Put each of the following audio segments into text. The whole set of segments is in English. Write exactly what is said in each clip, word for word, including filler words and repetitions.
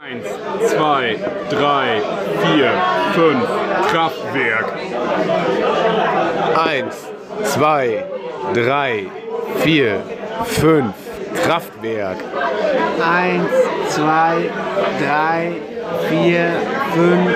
Eins, zwei, drei, vier, fünf, Kraftwerk. Eins, zwei, drei, vier, fünf, Kraftwerk. Eins, zwei, drei, vier, fünf,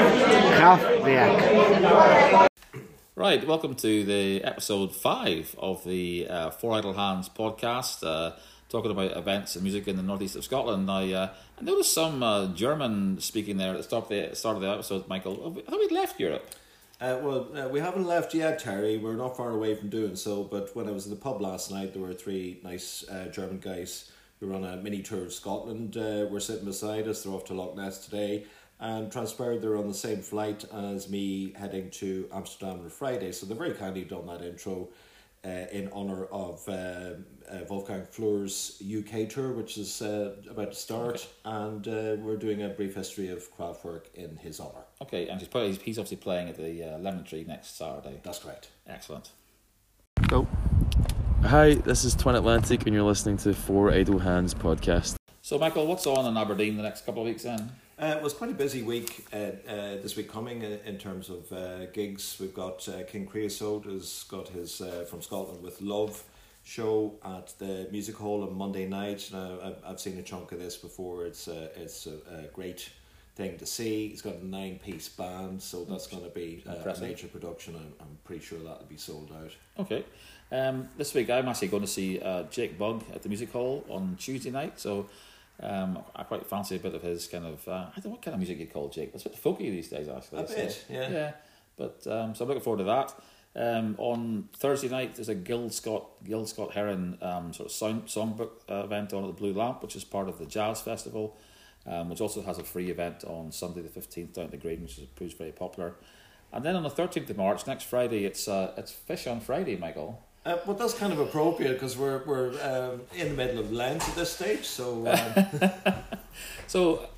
Kraftwerk. Right, welcome to the episode five of the uh, Four Idle Hands podcast, uh, talking about events and music in the northeast of Scotland. I, uh, I noticed some uh, German speaking there at the start of the, start of the episode, Michael. I thought we'd left Europe. Uh, well, uh, we haven't left yet, Terry. We're not far away from doing so, but when I was in the pub last night, there were three nice uh, German guys who were on a mini tour of Scotland. Uh, were sitting beside us. They're off to Loch Ness today, and transpired they're on the same flight as me heading to Amsterdam on Friday. So they've very kindly done that intro uh, in honour of uh, uh, Wolfgang Fleur's U K tour, which is uh, about to start, okay. and uh, we're doing a brief history of Kraftwerk in his honour. Okay, and he's, probably, he's obviously playing at the uh, Lemon Tree next Saturday. That's correct. Excellent. Go. Hi, this is Twin Atlantic, and you're listening to Four Idle Hands podcast. So, Michael, what's on in Aberdeen the next couple of weeks then? Uh, it was quite a busy week uh, uh, this week coming uh, in terms of uh, gigs. We've got uh, King Creosote has got his uh, From Scotland with Love show at the Music Hall on Monday night. Now, I've, I've seen a chunk of this before. It's uh, it's a, a great thing to see. He's got a nine-piece band, so that's going to be uh, a major production. I'm, I'm pretty sure that'll be sold out. Okay. Um, this week I'm actually going to see uh, Jake Bugg at the Music Hall on Tuesday night, so um, I quite fancy a bit of his kind of, uh, I don't know what kind of music you'd call Jake, but it's a bit folky these days actually. A so, bit, yeah. Yeah, but um, so I'm looking forward to that. Um, on Thursday night there's a Guild Scott, Guild Scott Heron um, sort of sound, songbook uh, event on at the Blue Lamp, which is part of the Jazz Festival, um, which also has a free event on Sunday the fifteenth down at the Green, which is, proves very popular. And then on the thirteenth of March, next Friday, it's uh, it's Fish on Friday, Michael. Uh, well, that's kind of appropriate because we're we're um, in the middle of Lent at this stage, so. Um... so,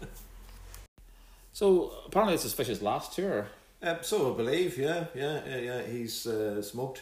so apparently this is Fish's last tour. Uh, so I believe, yeah, yeah, yeah, yeah. He's uh, smoked.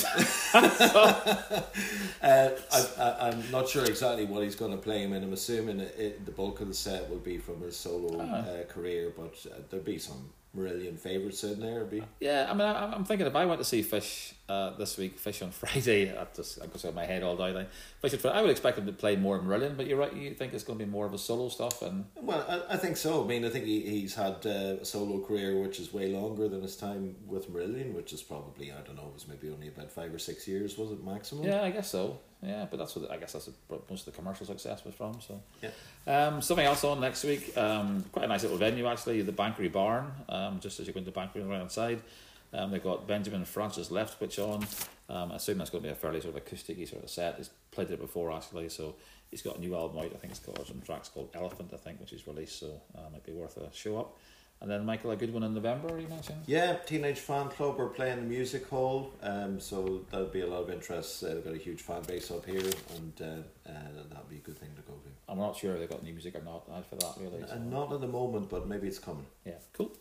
uh, I, I, I'm not sure exactly what he's going to play him in. I'm assuming it, it, the bulk of the set will be from his solo oh. uh, career, but uh, there'll be some Marillion favourites in there. Be yeah. I mean, I, I'm thinking if I went to see Fish uh, this week, Fish on Friday, I just I just got my head all down. Like, Fish on Friday, I would expect him to play more Marillion, but you're right. You think it's going to be more of a solo stuff, and well, I, I think so. I mean, I think he, he's had uh, a solo career which is way longer than his time with Marillion, which is probably I don't know, it was maybe only about five or six years, was it maximum? Yeah, I guess so. Yeah, but that's what I guess that's what most of the commercial success was from. So yeah. Um, something else on next week. Um, quite a nice little venue actually, the Bankery Barn. Um, just as you go into Bankery on the right hand side, um, they've got Benjamin Francis Leftwich on. Um, I assume that's going to be a fairly sort of acoustic-y sort of set. He's played it before actually, so he's got a new album out. I think it's got some tracks called Elephant, I think, which is released. So uh, might be worth a show up. And then, Michael, a good one in November, you mentioned? Yeah, Teenage Fan Club are playing the Music Hall, um, so there'll be a lot of interest. Uh, they've got a huge fan base up here, and uh, uh, that'll be a good thing to go to. I'm not sure if they've got new music or not uh, for that, really. So. Uh, not at the moment, but maybe it's coming. Yeah, cool.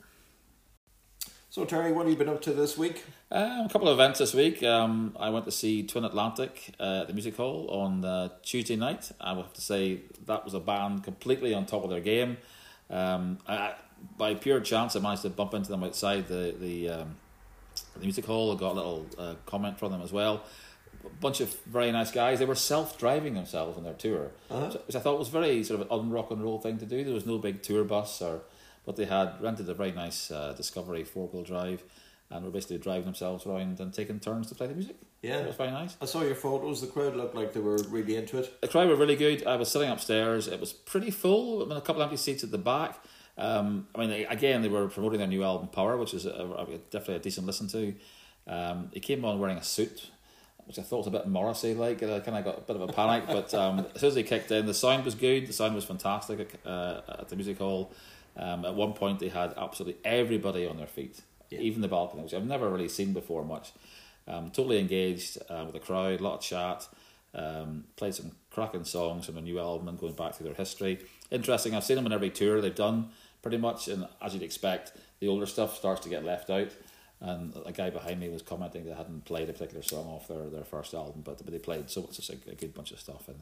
So, Terry, what have you been up to this week? Um, a couple of events this week. Um, I went to see Twin Atlantic uh, at the Music Hall on uh, Tuesday night. I would have to say that was a band completely on top of their game. Um, I... By pure chance, I managed to bump into them outside the the, um, the music hall. I got a little uh, comment from them as well. A bunch of very nice guys. They were self-driving themselves on their tour, uh-huh. which I thought was very sort of an un-rock and roll thing to do. There was no big tour bus, or but they had rented a very nice uh, Discovery four-wheel drive, and were basically driving themselves around and taking turns to play the music. Yeah, it was very nice. I saw your photos. The crowd looked like they were really into it. The crowd were really good. I was sitting upstairs. It was pretty full. I mean, a couple of empty seats at the back. Um, I mean, again, they were promoting their new album Power, which is a, a, definitely a decent listen to. Um, he came on wearing a suit, which I thought was a bit Morrissey-like, and I kind of got a bit of a panic, but um, as soon as he kicked in, the sound was good, the sound was fantastic uh, at the Music Hall. Um, at one point, they had absolutely everybody on their feet, yeah. even the balcony, which I've never really seen before much. Um, totally engaged uh, with the crowd, a lot of chat, um, played some cracking songs from a new album and going back through their history. Interesting, I've seen them on every tour they've done, pretty much, and as you'd expect, the older stuff starts to get left out. And a guy behind me was commenting they hadn't played a particular song off their, their first album, but but they played so it's just a, a good bunch of stuff. And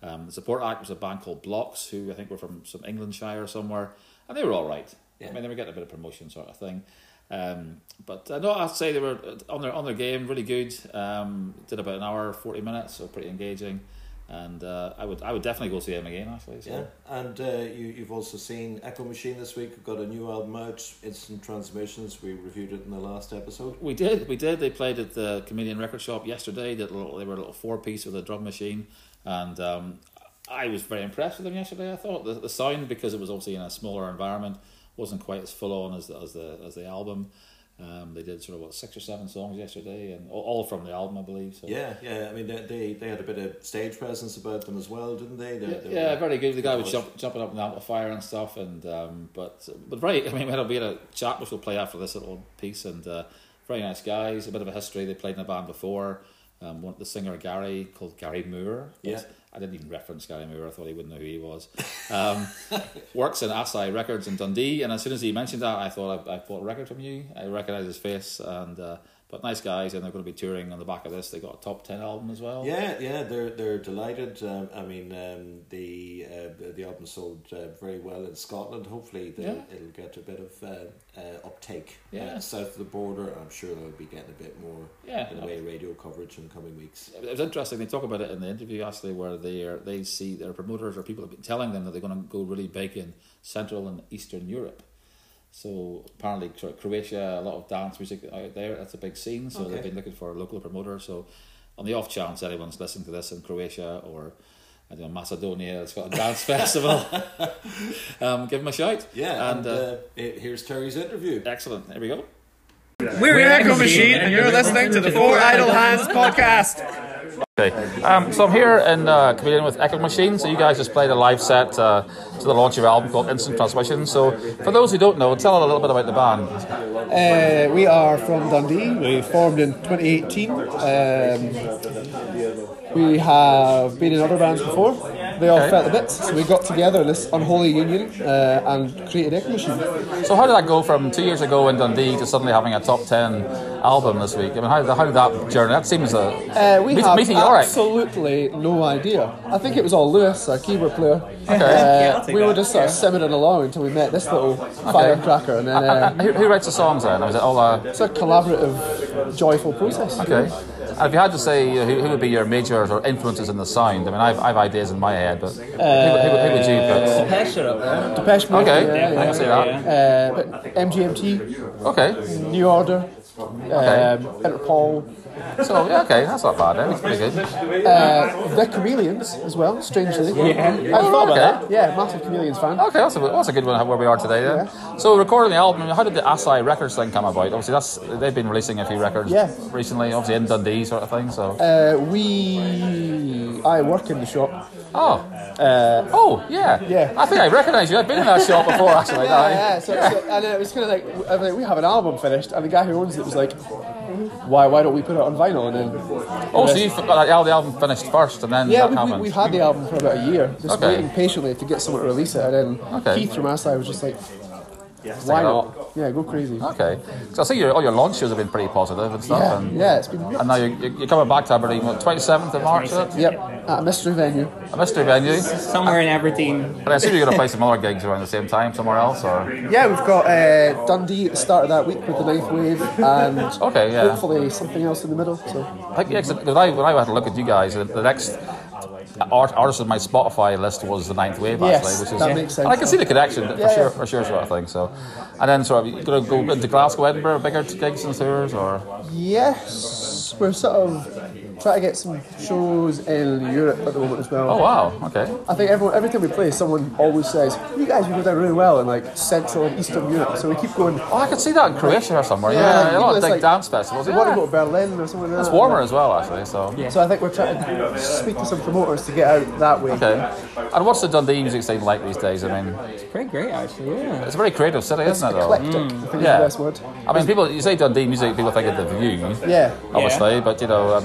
Um, the support act was a band called Blocks, who I think were from some Englandshire or somewhere, and they were all right. Yeah. I mean, they were getting a bit of promotion sort of thing. Um, but uh, no, I'd say they were on their on their game, really good. Um, did about an hour, forty minutes, so pretty engaging. And uh, I would I would definitely go see them again, actually. So. Yeah, and uh, you, you've also seen Echo Machine this week. We've got a new album out, Instant Transmissions. We reviewed it in the last episode. We did, we did. They played at the Chameleon Record Shop yesterday. They, little, they were a little four-piece with a drum machine. And um, I was very impressed with them yesterday, I thought. The, the sound, because it was obviously in a smaller environment, wasn't quite as full-on as the, as the, as the album. Um, they did sort of what six or seven songs yesterday, and all, all from the album, I believe. So. Yeah, yeah. I mean, they, they they had a bit of stage presence about them as well, didn't they? they, yeah, they yeah were, very good. The guy was jump, jumping up in the amplifier and stuff, and um, but but right. I mean, we had a, we had a chat which we'll play after this little piece, and uh, very nice guys. A bit of a history. They played in a band before. Um, one, the singer Gary, called Gary Moore. Yeah. I didn't even reference Gary Moore. I thought he wouldn't know who he was. Um, works in Asai Records in Dundee, and as soon as he mentioned that, I thought I, I bought a record from you. I recognised his face, and uh, but nice guys, and they're going to be touring on the back of this. They got a top ten album as well. Yeah, yeah, they're they're delighted. Um, I mean, um, the uh, the album sold uh, very well in Scotland. Hopefully, Yeah. it'll get a bit of uh, uh, uptake Yeah. uh, south of the border. I'm sure they'll be getting a bit more Yeah. in the way of radio coverage in coming weeks. It was interesting. They talk about it in the interview actually, where they are, they see their promoters or people have been telling them that they're going to go really big in Central and Eastern Europe. So apparently, sort of Croatia, a lot of dance music out there. That's a big scene. So Okay. they've been looking for a local promoter. So on the off chance anyone's listening to this in Croatia or I don't know Macedonia, it's got a dance festival. um, give them a shout. Yeah, and, and uh, uh, it- here's Terry's interview. excellent. Here we go. We're Echo Machine, and you're listening to the Four Idle Hands podcast. Okay, um, so I'm here in uh, Chameleon with Echo Machine. So you guys just played a live set uh, to the launch of your album called Instant Transmission. So for those who don't know, tell a little bit about the band. Uh, we are from Dundee. We formed in twenty eighteen. Um, we have been in other bands before. They all Okay. felt a bit, so we got together in this unholy union uh, and created Echo Machine. So how did that go from two years ago in Dundee to suddenly having a top ten album this week? I mean, how, how did that journey? That seems a Uh, we meet- have meteoric. absolutely no idea. I think it was all Lewis, our keyboard player. Okay. Uh, we were just sort of simmering along until we met this little firecracker, and then Uh, uh, who, who writes the songs then? Is it all uh, it's a collaborative, joyful process. okay? And if you had to say uh, who, who would be your major or influences in the sound, I mean, I've, I've ideas in my head, but who, who, who would you put? Depeche are up there. Depeche Mode, Okay, yeah, I can see that. yeah. Uh, but M G M T, Okay, New Order, um, Interpol, so yeah, okay, that's not bad. Then. It's pretty good. uh, the Chameleons as well. Strangely, yeah, I thought about Okay. that. Yeah, massive Chameleons fan. Okay, that's a, that's a good one where we are today then. So recording the album, how did the Asai Records thing come about? Obviously, that's they've been releasing a few records Yeah. recently, obviously in Dundee sort of thing. So Uh, we, I work in the shop. oh Uh, oh yeah Yeah. I think I recognise you. I've been in that shop before actually. yeah, aye. yeah. So, so, and it was kind of like, I was like, we have an album finished, and the guy who owns it was like, why, why don't we put it on vinyl? And then, Oh, so you got that the album finished first, and then yeah, that we, we, happened. we've had the album for about a year, just Okay. waiting patiently to get someone to release it. And then Okay. Keith from Asai was just like, why not? Yeah, go crazy. Okay, so I see your all your launch shows have been pretty positive and stuff, Yeah, and, yeah, it's been. and now you're, you're coming back to Aberdeen, what, twenty-seventh of March, is it? Yep, at a mystery venue. A mystery venue. Somewhere in Aberdeen. But I assume you're going to play some other gigs around the same time somewhere else, or Yeah, we've got uh, Dundee at the start of that week with the Ninth Wave, and Okay, yeah. hopefully something else in the middle. So I think, yeah, 'cause when I when I had to look at you guys, the, the next art, artist on my Spotify list was the Ninth Wave, Yes, actually, which is that makes sense. and I can see the connection for Yeah, sure, yeah. for sure, sort of thing. So, and then sort of you're going to go into Glasgow, Edinburgh, bigger gigs and tours, or yes, we're sort of trying to get some shows in Europe at the moment as well. oh wow, okay, I think everyone, every time we play, someone always says, "You guys would go down really well in like Central and Eastern Europe." So we keep going. oh I could see that in Croatia or somewhere. Yeah, Yeah, a lot of it's big like- dance festivals. We Yeah. want to go to Berlin or something like that. It's warmer as well, actually. So So I think we're trying to speak to some promoters to get out that way. okay. And what's the Dundee music scene like these days? I mean, Pretty great, actually, yeah. it's a very creative city, isn't it? Though. Eclectic, I think Yeah. is the best word. I mean, people you say Dundee music, people think of the View, Yeah. obviously, but you know, I mean, they've obviously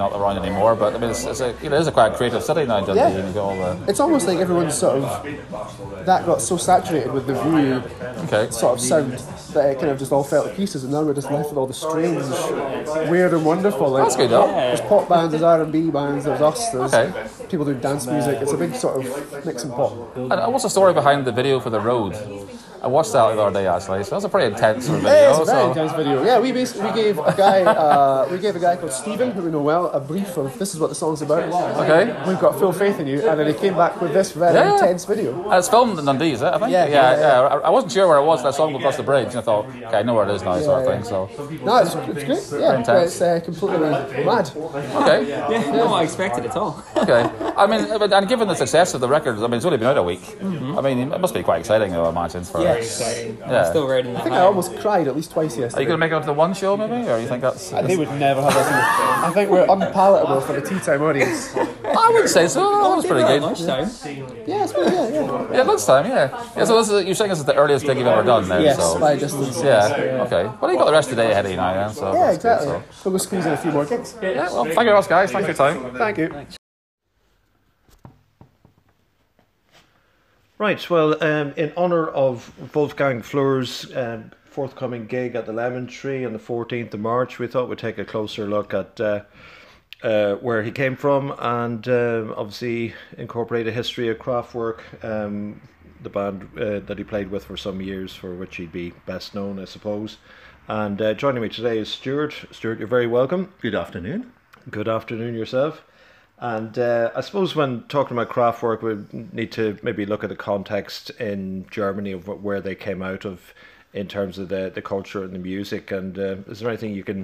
not around anymore. But I mean, it's, it's a you know, it is a quite creative city now, Dundee. Yeah. And you've got all the It's almost like everyone's sort of that got so saturated with the View okay. sort of sound that it kind of just all fell to pieces, and now we're just left with all the strange, weird and wonderful. Like, That's good, though. There's pop bands, there's R and B bands, there's us, there's Okay. people doing dance music. It's a big sort of mix and pop. And what's the story behind the video for The Road? I watched that the other day actually, so that's a pretty intense sort of Yeah, video. it's a very so. intense video. Yeah, we basically we gave a guy uh, we gave a guy called Stephen, who we know well, a brief of this is what the song's about. Okay. We've got full faith in you, and then he came back with this very Yeah. intense video. Uh, It's filmed in Dundee, is it? I think. Yeah, yeah, yeah, yeah. yeah. I, I wasn't sure where it was. I saw him across the bridge, and I thought, okay, I know where it is now, sort of Yeah, thing. So, No, it's, it's great. Yeah, intense. it's uh, completely mad. okay, Yeah, no, I expected it all. okay. I mean, but- and given the success of the record, I mean, it's only been out a week. I mean, it must be quite exciting, though, I imagine. For Yes. Yeah. I'm still riding I that think I high. almost cried at least twice Are yesterday. you going to make it onto the one show, maybe, or you think that's? Uh, They would never have us. I think we're unpalatable for the tea time audience. I would say so. That was pretty At good. lunchtime. Yeah, it's pretty, yeah, yeah. Yeah, lunchtime. Yeah. Yeah. So this is, you're saying this is the earliest gig you've ever done, then? Yes, So. by distance. Yeah. Okay. Well, you got the rest of the day ahead of you now, then. So Yeah, that's good, exactly. so. So we'll squeeze in a few more gigs. Yeah. Well, thank you very much, guys. Thanks for your time. Thank you. Right, well, um, in honour of Wolfgang Fleur's um, forthcoming gig at the Lemon Tree on the fourteenth of March, we thought we'd take a closer look at uh, uh, where he came from and um, obviously incorporate a history of Kraftwerk, um, the band uh, that he played with for some years, for which he'd be best known, I suppose. And uh, joining me today is Stuart. Stuart, you're very welcome. Good afternoon. Good afternoon yourself. And uh, I suppose when talking about Kraftwerk, we need to maybe look at the context in Germany of wh- where they came out of in terms of the, the culture and the music. And uh, is there anything you can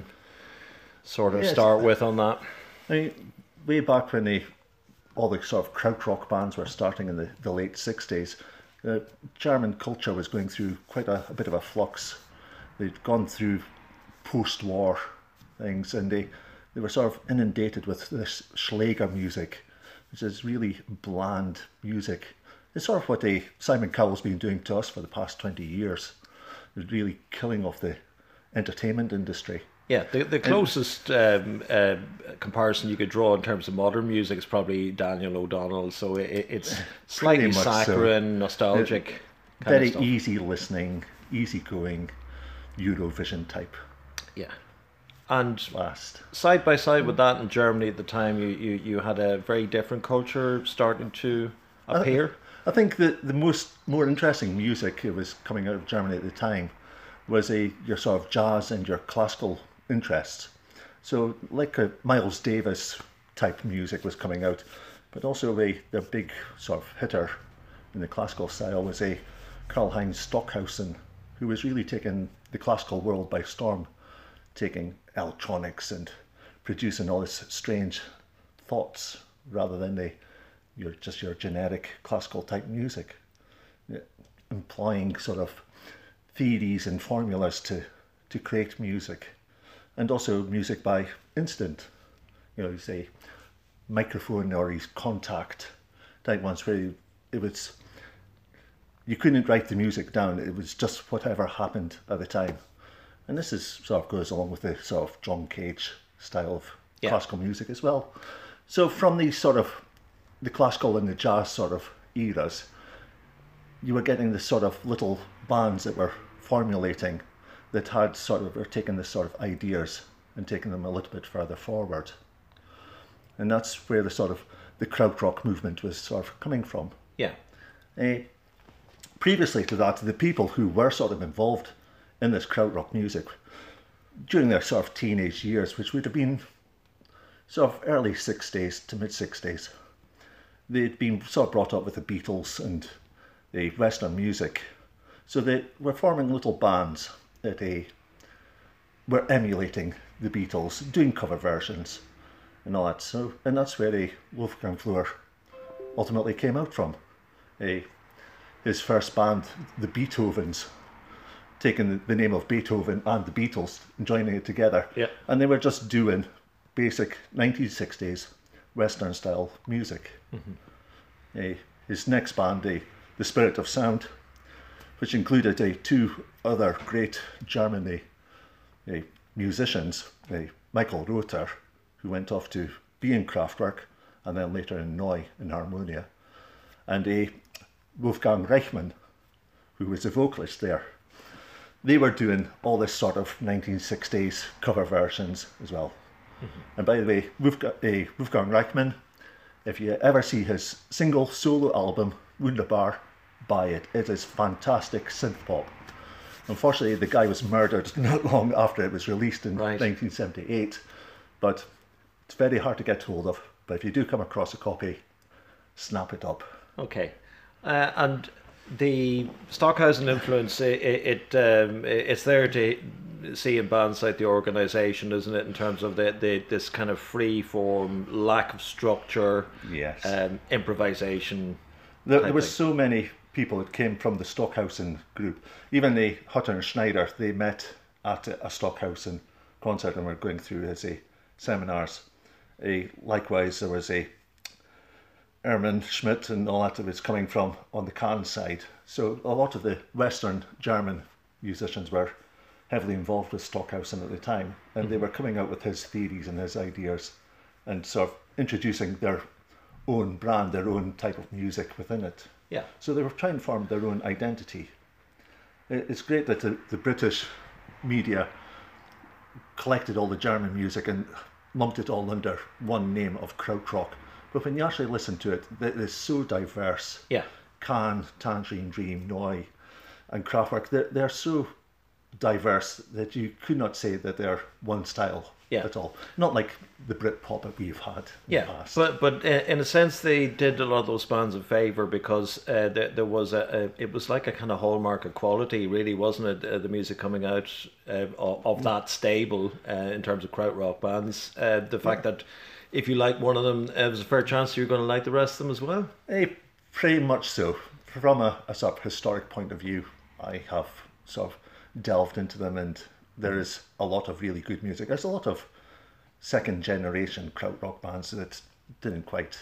sort of Yes. start with on that? I mean, way back when they, all the sort of krautrock bands were starting in the, the late sixties, uh, German culture was going through quite a, a bit of a flux. They'd gone through post-war things, and they, they were sort of inundated with this Schlager music, which is really bland music. It's sort of what a Simon Cowell's been doing to us for the past twenty years. It's really killing off the entertainment industry. Yeah, the, the closest um, uh, comparison you could draw in terms of modern music is probably Daniel O'Donnell. So it, it's slightly much so. saccharine, nostalgic. kind of Very stuff. easy listening, easy going, Eurovision type Yeah. And blast. side by side with that in Germany at the time, you, you, you had a very different culture starting to appear. I think that the most more interesting music that was coming out of Germany at the time was a your sort of jazz and your classical interests. So like a Miles Davis type music was coming out, but also a the big sort of hitter in the classical style was a Karl-Heinz Stockhausen, who was really taking the classical world by storm, taking electronics and producing all this strange thoughts rather than the your just your generic classical type music, yeah, employing sort of theories and formulas to to create music, and also music by instant, you know, say microphone or his contact type ones where you, it was you couldn't write the music down, it was just whatever happened at the time. And this is sort of goes along with the sort of John Cage style of Yeah. classical music as well. So from these sort of the classical and the jazz sort of eras, you were getting this sort of little bands that were formulating, that had sort of were taking this sort of ideas and taking them a little bit further forward. And that's where the sort of the krautrock movement was sort of coming from. Yeah. Uh, previously to that, the people who were sort of involved in this krautrock music during their sort of teenage years, which would have been sort of early sixties to mid sixties, they'd been sort of brought up with the Beatles and the Western music. So they were forming little bands that they were emulating the Beatles, doing cover versions and all that. So, and that's where the Wolfgang Flür ultimately came out from. A, his first band, the Beethovens, taking the, the name of Beethoven and the Beatles and joining it together. Yeah. And they were just doing basic nineteen sixties Western style music. Mm-hmm. Uh, his next band, the, the Spirit of Sound, which included uh, two other great German uh, uh, musicians, uh, Michael Rother, who went off to be in Kraftwerk and then later in Neu in Harmonia, and a Wolfgang Reichmann, who was the vocalist there. They were doing all this sort of nineteen sixties cover versions as well. Mm-hmm. And by the way, Wolfgang, uh, Wolfgang Reichmann, if you ever see his single solo album, Wunderbar, buy it. It is fantastic synth pop. Unfortunately, the guy was murdered not long after it was released in right. nineteen seventy-eight, but it's very hard to get hold of. But if you do come across a copy, snap it up. Okay. Uh, and the Stockhausen influence, it, it um, it's there to see in bands like the organisation, isn't it, in terms of the, the this kind of free form, lack of structure, yes, um, improvisation. There, there was so many people that came from the Stockhausen group. Even the Hutter and Schneider, they met at a, a Stockhausen concert and were going through his uh, seminars. Uh, likewise, there was a Erman Schmidt and all that that was coming from on the Kahn side. So a lot of the Western German musicians were heavily involved with Stockhausen at the time, and mm-hmm. they were coming out with his theories and his ideas and sort of introducing their own brand, their own type of music within it. Yeah. So they were trying to form their own identity. It's great that the, the British media collected all the German music and lumped it all under one name of krautrock. But when you actually listen to it, it is so diverse. Yeah. Kahn, Tangerine Dream, Neu, and Kraftwerk, they're, they're so diverse that you could not say that they're one style yeah. at all. Not like the Britpop that we've had in yeah, the past. But but in a sense, they did a lot of those bands a favour because uh, there, there was a, a it was like a kind of hallmark of quality, really, wasn't it? Uh, the music coming out uh, of, of that stable uh, in terms of krautrock bands. Uh, the fact yeah. that if you like one of them, uh, there's a fair chance you're going to like the rest of them as well. Eh, pretty much so. From a, a sort of historic point of view, I have sort of delved into them, and there is a lot of really good music. There's a lot of second generation krautrock bands that didn't quite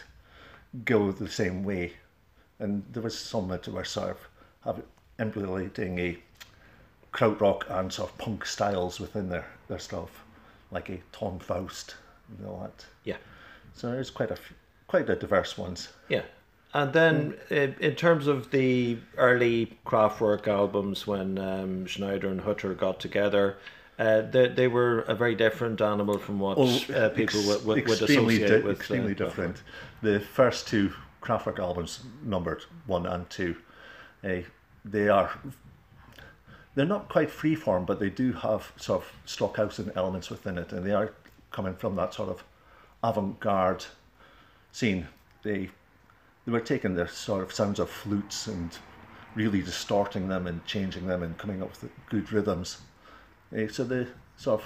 go the same way, and there was some that were sort of have, emulating a krautrock and sort of punk styles within their, their stuff, like a Tom Faust and all that. Yeah. So there's quite a few, quite a diverse ones. Yeah. And then in, in terms of the early Kraftwerk albums, when um, Schneider and Hutter got together, uh, they, they were a very different animal from what oh, uh, people ex- would, would, would associate di- with. Extremely uh, different. The first two Kraftwerk albums, numbered one and two, uh, they are they're not quite freeform, but they do have sort of Stockhausen elements within it, and they are coming from that sort of avant-garde scene. They They were taking their sort of sounds of flutes and really distorting them and changing them and coming up with good rhythms. Uh, so the sort of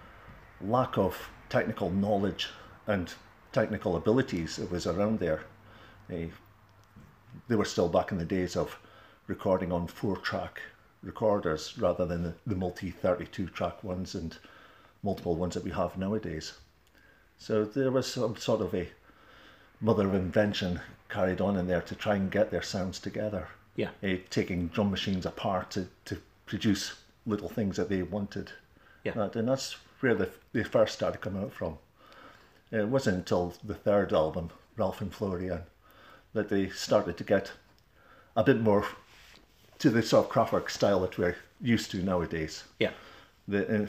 lack of technical knowledge and technical abilities that was around there, uh, they were still back in the days of recording on four-track recorders rather than the, the multi thirty-two track ones and multiple ones that we have nowadays. So there was some sort of a mother of invention carried on in there to try and get their sounds together. Yeah. Uh, taking drum machines apart to, to produce little things that they wanted. Yeah. That, and that's where the, they first started coming out from. It wasn't until the third album, Ralph and Florian, that they started to get a bit more to the sort of Kraftwerk style that we're used to nowadays. Yeah. The, uh,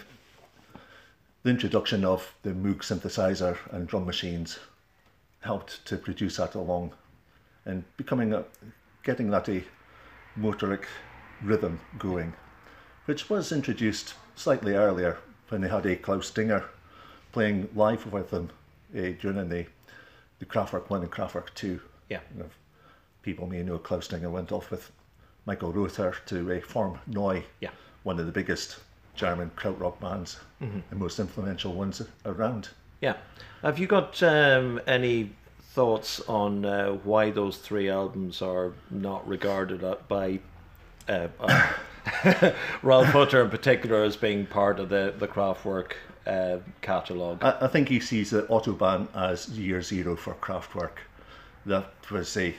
the introduction of the Moog synthesizer and drum machines helped to produce that along, and becoming a, getting that a motoric rhythm going, which was introduced slightly earlier when they had a Klaus Dinger playing live with them uh, during the the Kraftwerk one and Kraftwerk two. Yeah. You know, people may know Klaus Dinger went off with Michael Rother to uh, form Neu, yeah. one of the biggest German krautrock bands mm-hmm. and most influential ones around. Yeah. Have you got um, any thoughts on uh, why those three albums are not regarded by uh, uh, Ralph Hutter in particular as being part of the, the Kraftwerk uh, catalogue? I, I think he sees the Autobahn as year zero for Kraftwerk. That was a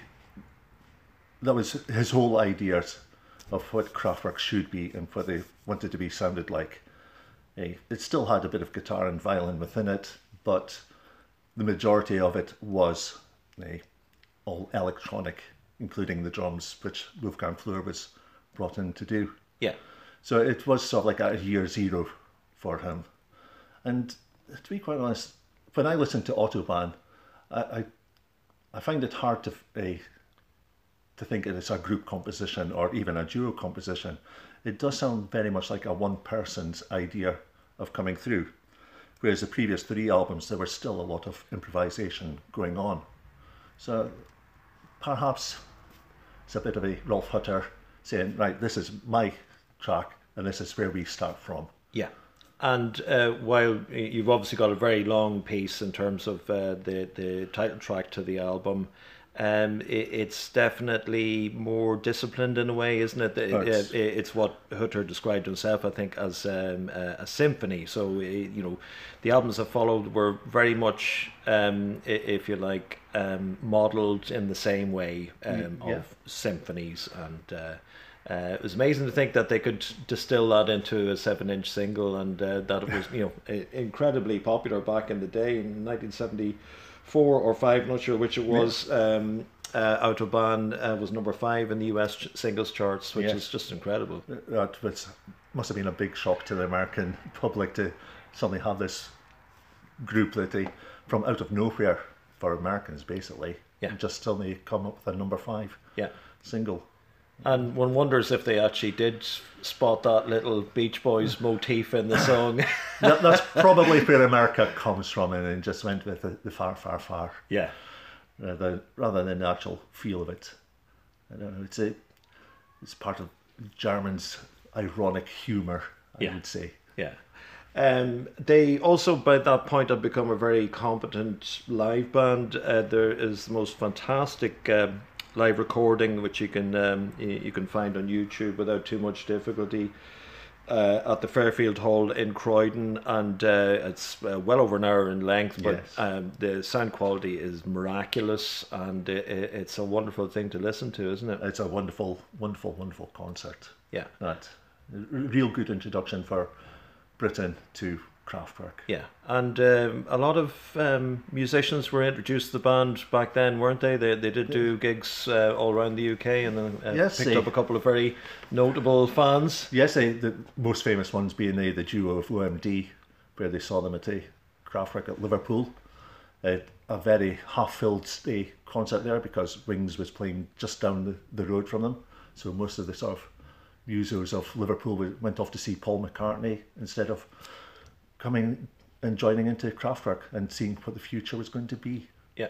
that was his whole ideas of what Kraftwerk should be and what they wanted to be sounded like. Uh, it still had a bit of guitar and violin within it, but the majority of it was uh, all electronic, including the drums, which Wolfgang Flür was brought in to do. Yeah. So it was sort of like a year zero for him. And to be quite honest, when I listen to Autobahn, I I, I find it hard to uh, to think it's a group composition or even a duo composition. It does sound very much like a one person's idea of coming through. Whereas the previous three albums, there was still a lot of improvisation going on. So perhaps it's a bit of a Rolf Hutter saying, right, this is my track and this is where we start from. Yeah. And uh, while you've obviously got a very long piece in terms of uh, the, the title track to the album, um, it, it's definitely more disciplined in a way, isn't it? It, It's- it? It's what Hutter described himself, I think, as um, a, a symphony. So, uh, you know, the albums that followed were very much, um, i- if you like, um, modelled in the same way um, yeah. of symphonies. And uh, uh, it was amazing to think that they could distill that into a seven-inch single, and uh, that it was, you know, i- incredibly popular back in the day in nineteen seventy-four or five. Not sure which it was. Um, uh, Autobahn uh, was number five in the U S ch- singles charts, which Yes. is just incredible. That was, must have been a big shock to the American public to suddenly have this group that they, from out of nowhere for Americans basically, Yeah. just suddenly come up with a number five Yeah. single. And one wonders if they actually did spot that little Beach Boys motif in the song. That, that's probably where America comes from, and then just went with the, the far, far, far, Yeah. rather, rather than the actual feel of it. I don't know. It's a, it's part of German's ironic humour, I Yeah. would say. Yeah. Um, they also, by that point, have become a very competent live band. Uh, there is the most fantastic um, live recording, which you can um, y- you can find on YouTube without too much difficulty, uh, at the Fairfield Hall in Croydon, and uh, it's uh, well over an hour in length. But Yes. um, the sound quality is miraculous, and it, it's a wonderful thing to listen to, isn't it? It's a wonderful, wonderful, wonderful concert. Yeah. That a real good introduction for Britain to Kraftwerk. Yeah, and um, a lot of um, musicians were introduced to the band back then, weren't they? They they did do gigs uh, all around the U K, and then uh, Yes, picked they- up a couple of very notable fans. Yes, they, the most famous ones being the, the duo of O M D, where they saw them at the Kraftwerk at Liverpool. Uh, a very half-filled stay concert there because Wings was playing just down the, the road from them. So most of the sort of musos of Liverpool w- went off to see Paul McCartney instead of coming and joining into Kraftwerk and seeing what the future was going to be. Yeah.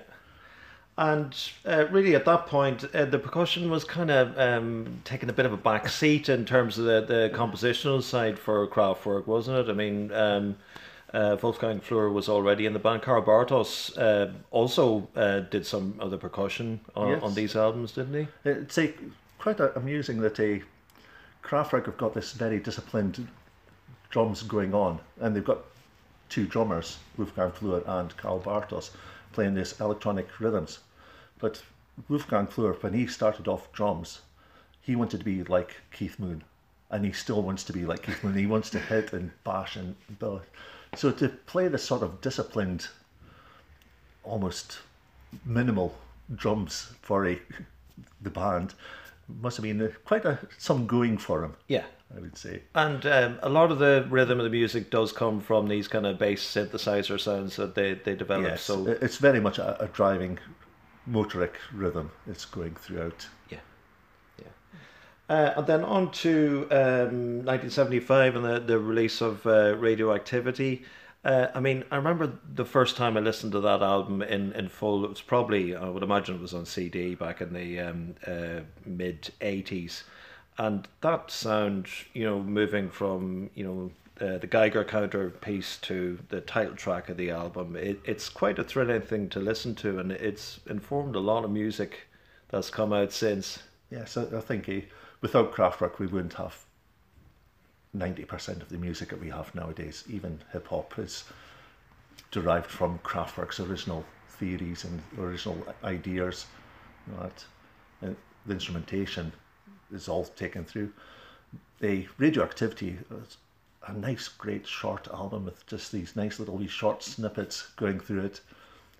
And uh, really, at that point, uh, the percussion was kind of um, taking a bit of a back seat in terms of the, the compositional side for Kraftwerk, wasn't it? I mean, um, uh, Wolfgang Flür was already in the band. Karl Bartos uh, also uh, did some of the percussion on, Yes. on these albums, didn't he? It's a, quite a, amusing that a Kraftwerk have got this very disciplined drums going on, and they've got two drummers, Wolfgang Flür and Karl Bartos, playing these electronic rhythms. But Wolfgang Flür, when he started off drums, he wanted to be like Keith Moon, and he still wants to be like Keith Moon. He wants to hit and bash and build. So to play this sort of disciplined, almost minimal drums for a the band must have been quite a, some going for him. Yeah. I would say. And um, a lot of the rhythm of the music does come from these kind of bass synthesizer sounds that they, they develop. Yes, So it's very much a, a driving motoric rhythm. It's going throughout. yeah, yeah. Uh, and then on to um, nineteen seventy-five and the, the release of uh, Radioactivity. Uh, I mean, I remember the first time I listened to that album in, in full. It was probably, I would imagine it was on C D back in the um, uh, mid eighties. And that sound, you know, moving from, you know, uh, the Geiger counter piece to the title track of the album, it, it's quite a thrilling thing to listen to, and it's informed a lot of music that's come out since. Yes, I, I think eh, without Kraftwerk we wouldn't have ninety percent of the music that we have nowadays. Even hip hop is derived from Kraftwerk's original theories and original ideas. You know, that, and the instrumentation is all taken through. The Radioactivity is a nice, great short album with just these nice little wee short snippets going through it.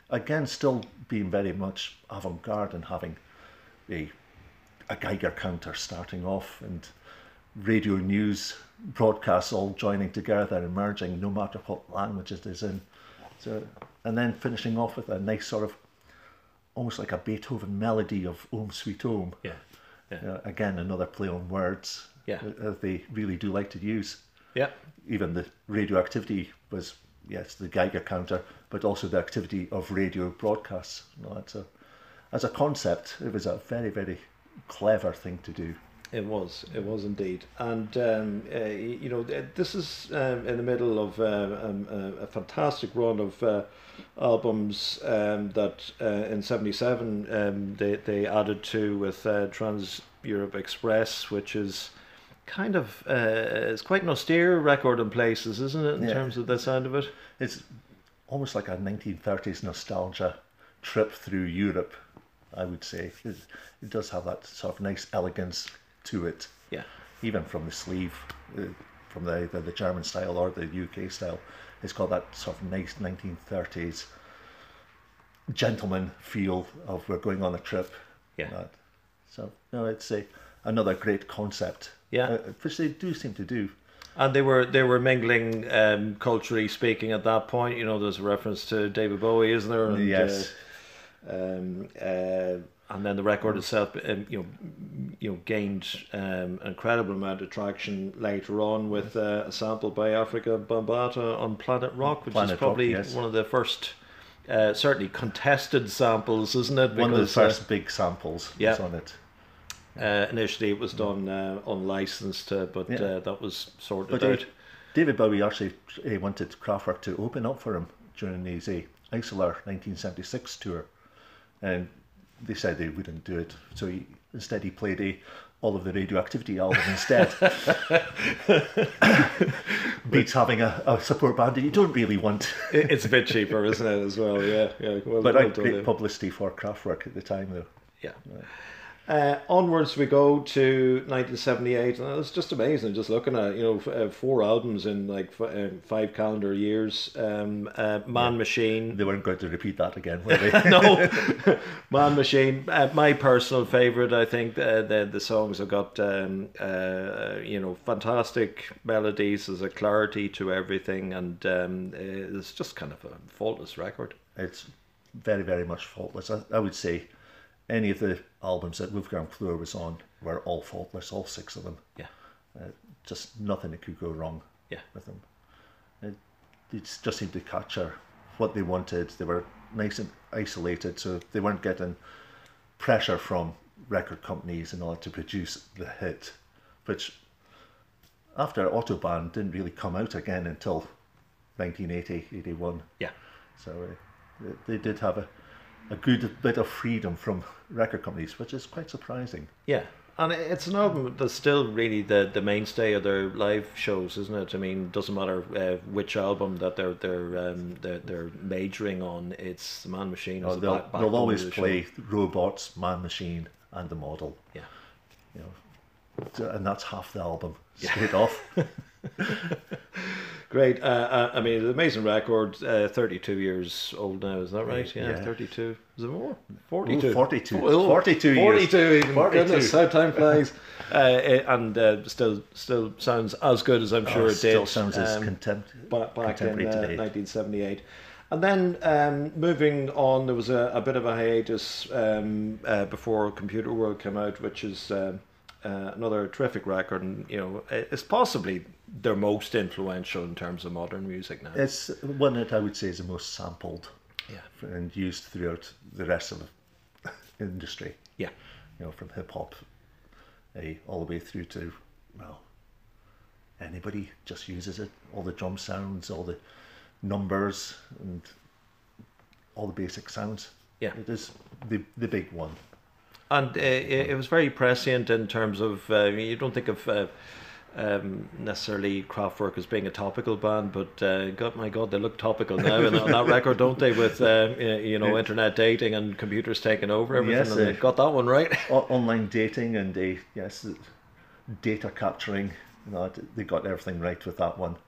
again, still being very much avant-garde and having a, a Geiger counter starting off and radio news broadcasts all joining together and merging, no matter what language it is in. So, and then finishing off with a nice sort of, almost like a Beethoven melody of Om Sweet Om. Yeah. Yeah. Uh, again, another play on words. Yeah. Uh, they really do like to use. Yeah. Even the radioactivity was, yes, the Geiger counter, but also the activity of radio broadcasts. You know, it's a, as a concept, it was a very, very clever thing to do. It was, it was indeed, and um, uh, you know, this is um, in the middle of uh, um, uh, a fantastic run of uh, albums um, that uh, in seventy-seven um, they they added to with uh, Trans Europe Express, which is kind of uh, it's quite an austere record in places, isn't it? In Yeah. terms of the sound of it, It's almost like a nineteen thirties nostalgia trip through Europe, I would say. It, it does have that sort of nice elegance to it. yeah, Even from the sleeve, uh, from the, the the German style or the U K style, it's got that sort of nice nineteen thirties gentleman feel of we're going on a trip. Yeah. That. So no, it's a another great concept. Yeah. uh, which they do seem to do. and they were they were mingling um, culturally speaking at that point. You know, there's a reference to David Bowie, isn't there? And, Yes. Uh, um, uh, and then the record itself, um, you know, you know, gained um, an incredible amount of traction later on with uh, a sample by Africa Bambaataa on Planet Rock, which Planet is Rock, probably yes. one of the first, uh, certainly contested samples, isn't it? One of the Because, uh, first big samples yeah. was on it. Uh, initially, it was done uh, unlicensed, uh, but Yeah. uh, that was sorted But uh, out. David Bowie actually uh, wanted Kraftwerk to open up for him during his uh, Isolar nineteen seventy-six tour, and they said they wouldn't do it. So he, instead, he played a, all of the Radioactivity album instead. Beats having a, a support band that you don't really want. It- it's a bit cheaper, isn't it, as well? Yeah, yeah. Well, But well uh, done great there. publicity for Kraftwerk at the time, though. Yeah. Uh, onwards we go to nineteen seventy-eight, and it's just amazing. Just looking at you know f- uh, four albums in like f- uh, five calendar years. Um, uh, Man Machine. They weren't going to repeat that again, were they? No, Man Machine. Uh, my personal favorite, I think. Uh, the the songs have got um, uh, you know fantastic melodies. There's a clarity to everything, and um, it's just kind of a faultless record. It's very, very much faultless. I, I would say any of the albums that Wolfgang Flür was on were all faultless, all six of them. Yeah. Uh, just nothing that could go wrong Yeah. with them. It, it just seemed to capture what they wanted. They were nice and isolated, so they weren't getting pressure from record companies in order to produce the hit, which after Autobahn didn't really come out again until nineteen eighty, eighty-one. Yeah. So uh, they did have a, a good bit of freedom from record companies, which is quite surprising. Yeah, and it's an album that's still really the, the mainstay of their live shows, isn't it? I mean, it doesn't matter uh, which album that they're they're um, they're, they're majoring on. It's the Man Machine. Oh, As the they'll, back, they'll backbone always of the show. play Robots, Man Machine, and the Model. Yeah, You know, So- and that's half the album straight off. great. Uh, uh, I mean, the amazing record. Uh, Thirty-two years old now, is that right? Yeah, Yeah. thirty-two. Is it more? Forty-two. Ooh, forty-two. Oh, forty-two years. Forty-two. Even. forty-two. Goodness, how time flies. uh, it- and uh, still, still sounds as good as I'm sure Oh, it still did. sounds as um, contempt- ba- back in contemporary uh, today. nineteen seventy-eight. And then um, moving on, there was a, a bit of a hiatus um, uh, before Computer World came out, which is um, uh, another terrific record, and you know, it's possibly their most influential in terms of modern music now. It's one that I would say is the most sampled Yeah, and used throughout the rest of the industry. yeah, You know, from hip hop eh, all the way through to, well, anybody just uses it. All the drum sounds, all the numbers, and all the basic sounds. Yeah. It is the the big one. and uh, it, it was very prescient in terms of uh, I mean, you don't think of. Uh, Um, necessarily Kraftwerk as being a topical band, but uh, God, my God, they look topical now and on that record, don't they? With um, you know, internet dating and computers taking over everything, Yes, and uh, they got that one right. O- online dating and uh, yes, data capturing. You know, they got everything right with that one. Yeah,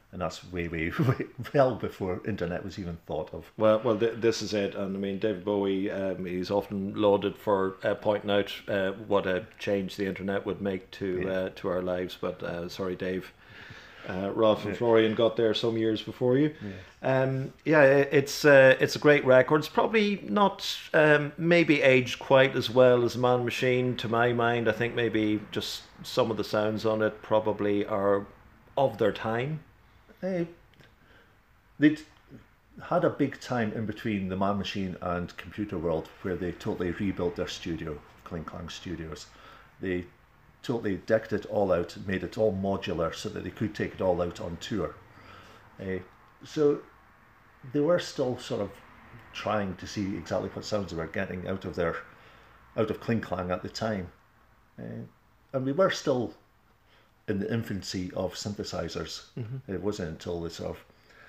and that's way, way, way well before internet was even thought of. Well, well, th- this is it, and I mean, David Bowie, um, he's often lauded for uh, pointing out uh, what a change the internet would make to Yeah. uh, to our lives. But uh, sorry, Dave, uh, Ralph and Florian got there some years before you. Yeah, um, yeah it- it's uh, it's a great record. It's probably not um, maybe aged quite as well as Man Machine to my mind. I think maybe just some of the sounds on it probably are of their time. Hey, they'd had a big time in between the Man Machine and Computer World, where they totally rebuilt their studio, Kling Klang Studios. They totally decked it all out, made it all modular so that they could take it all out on tour. Uh, so they were still sort of trying to see exactly what sounds they were getting out of their, out of Kling Klang at the time. Uh, and we were still in the infancy of synthesizers. Mm-hmm. It wasn't until the sort of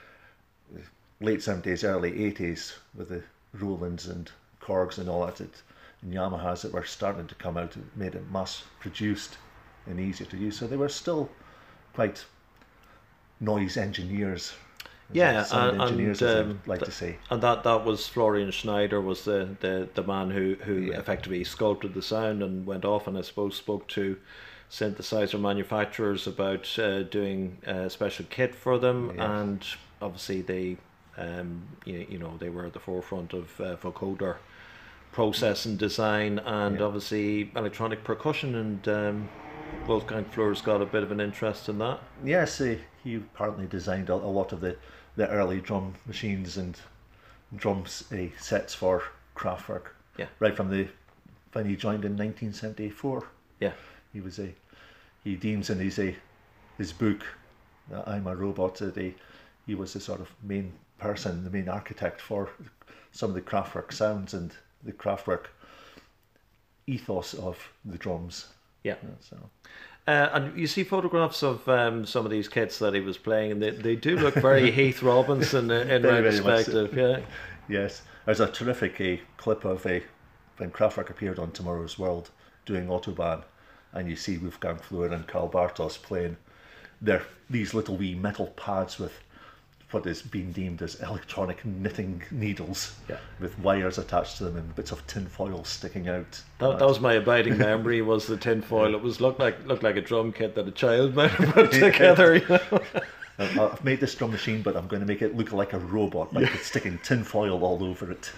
late seventies, early eighties with the Rolands and Korgs and all that, that and Yamahas that were starting to come out, it made it mass produced and easier to use. So they were still quite noise engineers. Yeah, sound and, engineers, and as um, I'd like th- to say. And that, that was Florian Schneider was the, the, the man who, who Yeah. effectively sculpted the sound and went off and I suppose spoke to synthesizer manufacturers about uh, doing a special kit for them. Yeah. And obviously they um you, you know they were at the forefront of uh, vocoder process and design, and Yeah. obviously electronic percussion, and um, Wolfgang Fleur's got a bit of an interest in that. Yes, uh, he apparently designed a, a lot of the, the early drum machines and drum uh, sets for Kraftwerk. Yeah. Right from the when he joined in nineteen seventy-four. Yeah. He was a he deems in his a his book uh, I'm a Robot that he, he was the sort of main person, the main architect for some of the Kraftwerk sounds and the Kraftwerk ethos of the drums. Yeah. Yeah, so Uh, and you see photographs of um, some of these kits that he was playing, and they, they do look very Heath Robinson in, in Very, very much so. retrospective. Yeah. yes, there's a terrific a clip of a when Kraftwerk appeared on Tomorrow's World doing Autobahn, and you see Wolfgang Flür and Karl Bartos playing their these little wee metal pads with what is being deemed as electronic knitting needles, Yeah. with wires attached to them and bits of tin foil sticking out. That, that was my abiding memory. Was the tin foil? It was looked like looked like a drum kit that a child might have put together. You know? I've I've made this drum machine, but I'm going to make it look like a robot, like it's sticking tin foil all over it.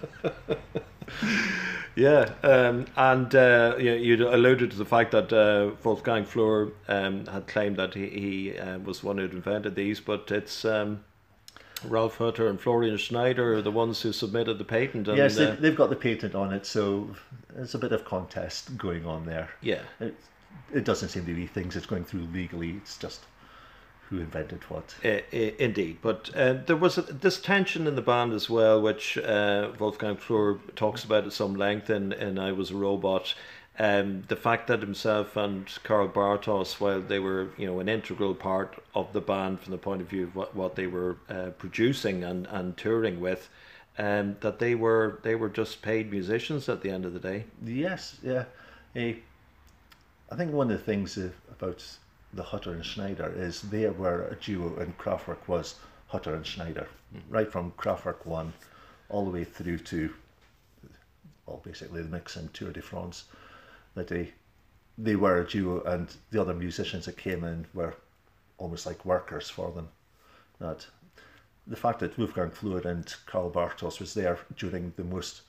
Yeah, um, and uh, you you alluded to the fact that uh, Wolfgang Flür um, had claimed that he, he uh, was the one who'd invented these, but it's um, Ralph Hutter and Florian Schneider are the ones who submitted the patent. And, yes, they, uh, they've got the patent on it, so there's a bit of contest going on there. yeah. It, it doesn't seem to be things it's going through legally, it's just who invented what. Uh, i- indeed, but uh, there was a, this tension in the band as well, which uh, Wolfgang Flür talks about at some length in, in I Was a Robot. Um, the fact that himself and Karl Bartos, while they were you know an integral part of the band from the point of view of what, what they were uh, producing and, and touring with, um, that they were they were just paid musicians at the end of the day. Yes, yeah. Eh, I think one of the things uh, about the Hutter and Schneider is they were a duo and Kraftwerk was Hutter and Schneider, mm-hmm. right from Kraftwerk one all the way through to, well, basically the mix and Tour de France. That they, they were a duo, and the other musicians that came in were almost like workers for them. That the fact that Wolfgang Flür and Karl Bartos was there during the most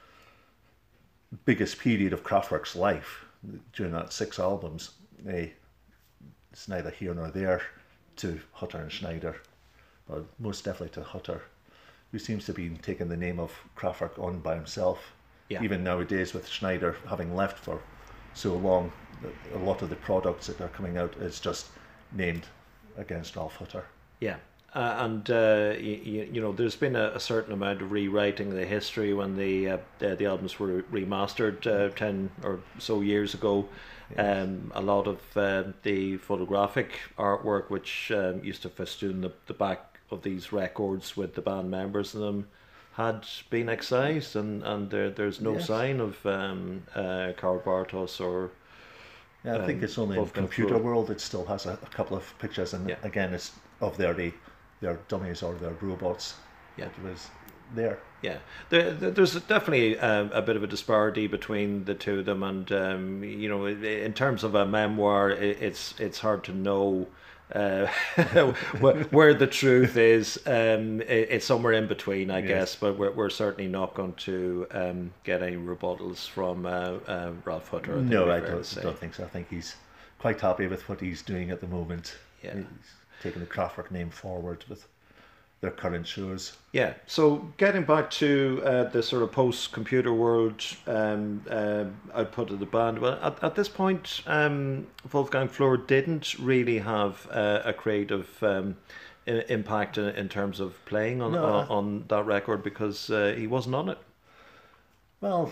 biggest period of Kraftwerk's life, during that six albums, eh, it's neither here nor there to Hutter and Schneider, but most definitely to Hutter, who seems to be taking the name of Kraftwerk on by himself. Yeah. Even nowadays, with Schneider having left for so long, a lot of the products that are coming out is just named against Ralph Hutter. Yeah. Uh, and uh, you, you know, there's been a, a certain amount of rewriting the history when the uh, the, the albums were remastered uh, ten or so years ago. Yes. Um, a lot of uh, the photographic artwork, which um, used to festoon the, the back of these records with the band members in them, had been excised, and, and there, there's no Yes. sign of um, uh, Karl Bartos or Yeah, I think um, it's only in Wolfgang Computer Flür. World it still has a, a couple of pictures, and Yeah. again, it's of their the, their dummies or their robots. Yeah. It was there. Yeah, there, there- there's definitely um, a bit of a disparity between the two of them, and um, you know, i- in terms of a memoir, i it's it's hard to know uh, where, where the truth is. Um, i- it's somewhere in between, I Yes. guess. But we're we're certainly not going to um, get any rebuttals from uh, uh, Ralph Hutter. I think No, it'd be I fair to don't, say. don't think so. I think he's quite happy with what he's doing at the moment. Yeah. He's taking the Kraftwerk name forward with their current shows. Yeah. So getting back to uh, the sort of post-computer world um, uh, output of the band, well, at, at this point, um, Wolfgang Flür didn't really have uh, a creative um, i- impact in, in terms of playing on No, on, I- on that record because uh, he wasn't on it. Well,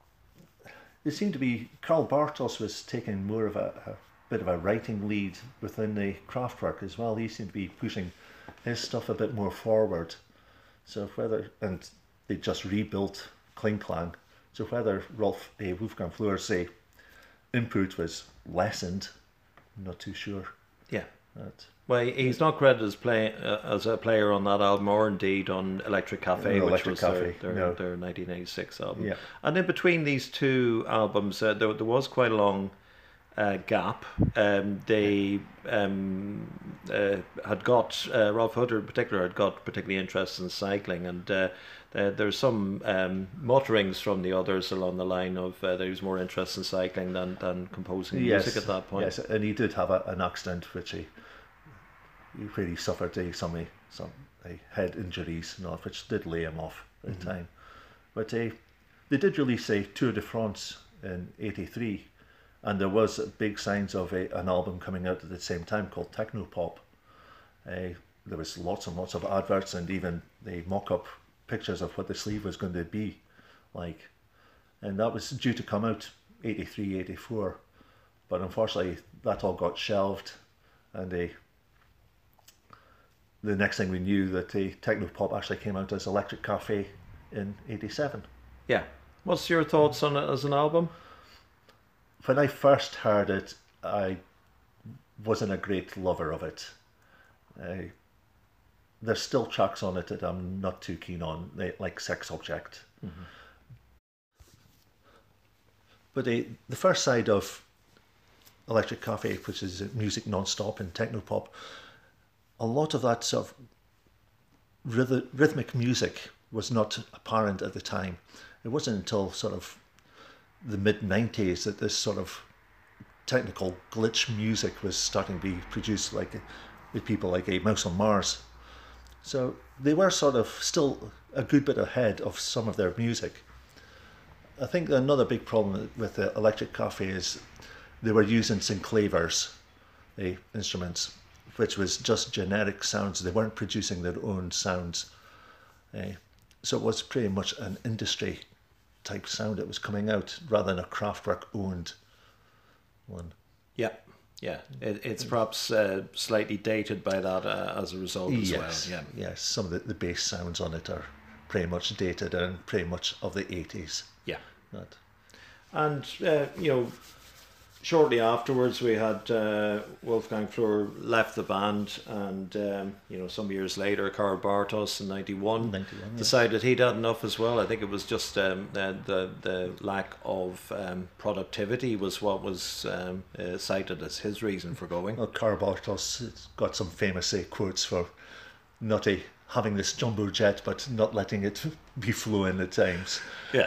it seemed to be Karl Bartos was taking more of a, a bit of a writing lead within the Kraftwerk as well. He seemed to be pushing his stuff a bit more forward. So whether, and they just rebuilt Kling Klang, so whether Rolf uh, Wolfgang Flür's say input was lessened, I'm not too sure. Yeah. That, Well, he's not credited as play uh, as a player on that album, or indeed on Electric Cafe, No, which Electric was Cafe, their their, no. their nineteen eighty-six album. Yeah. And in between these two albums, uh, there there was quite a long uh, gap. Um, they um, uh, had got uh, Ralph Hutter in particular had got particularly interested in cycling, and uh, there, there's some um, mutterings from the others along the line of uh, that he was more interested in cycling than than composing music at that point. Yes, and he did have a, an accident which he, he really suffered a, some, a- some a head injuries and all, which did lay him off at the time. But uh, they did release a Tour de France in eighty-three, and there was big signs of a, an album coming out at the same time called Technopop. Uh, there was lots and lots of adverts and even the mock-up pictures of what the sleeve was going to be like. And that was due to come out eighty-three, eighty-four. But unfortunately, that all got shelved, and they, the next thing we knew that the Technopop actually came out as Electric Cafe in eighty-seven. Yeah. What's your thoughts on it as an album? When I first heard it, I wasn't a great lover of it. I, there's still tracks on it that I'm not too keen on, they- like Sex Object. But the, the first side of Electric Cafe, which is music non-stop and technopop, a lot of that sort of rhyth- rhythmic music was not apparent at the time. It wasn't until sort of the mid nineties that this sort of technical glitch music was starting to be produced, like with people like a Mouse on Mars. So they were sort of still a good bit ahead of some of their music. I think another big problem with the Electric Cafe is they were using synclavers, the instruments, which was just generic sounds. They weren't producing their own sounds. Eh, so it was pretty much an industry type sound that was coming out rather than a Kraftwerk owned one. Yeah, yeah. It, it's perhaps uh, slightly dated by that uh, as a result as Yes, well. Yeah, yes. Some of the, the bass sounds on it are pretty much dated and pretty much of the eighties. yeah. That. And uh, you know, shortly afterwards, we had uh, Wolfgang Flür left the band, and um, you know, some years later, Karl Bartos in ninety-one, ninety-one, yes. decided he'd had enough as well. I think it was just um, the, the the lack of um, productivity was what was um, uh, cited as his reason for going. Well, Karl Bartos has got some famous uh, quotes for not a, having this jumbo jet, but not letting it be flowing at times. Yeah.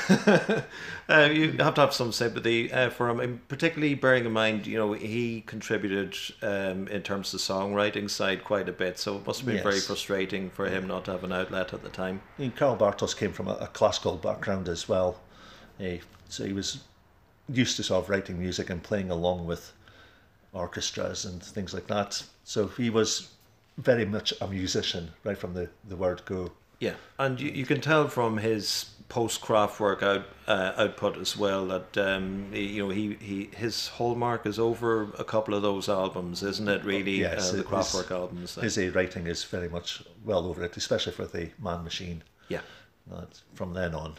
uh, you have to have some sympathy uh, for him, and particularly bearing in mind, you know, he contributed um, in terms of the songwriting side quite a bit, so it must have been very Yes. frustrating for him not to have an outlet at the time. I mean, Karl Bartos came from a, a classical background as well, eh, so he was used to sort of writing music and playing along with orchestras and things like that. So he was very much a musician right from the, the word go. Yeah, and you, you can tell from his post-Kraftwerk out, uh, output as well that um, he- you know he, he his hallmark is over a couple of those albums, isn't it? Really, Yes, uh, the his- Kraftwerk albums. His eh, writing is very much well over it, especially for the Man Machine. Yeah. That from then on,